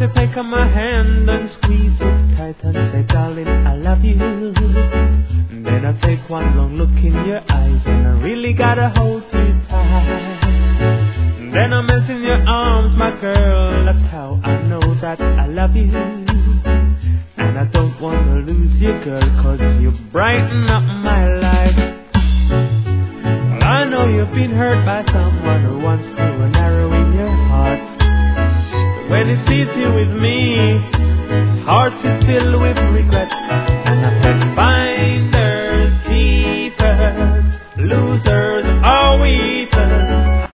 to take my hand and squeeze it tight and say, darling, I love you. Then I take one long look in your eyes and I really gotta hold you tight. Then I melt in your arms, my girl. That's how I know that I love you. And I don't wanna lose you, girl, 'cause you brighten up my life. Well, I know you've been hurt by someone who wants to narrow in your heart. But when he sees you with me, his heart is filled with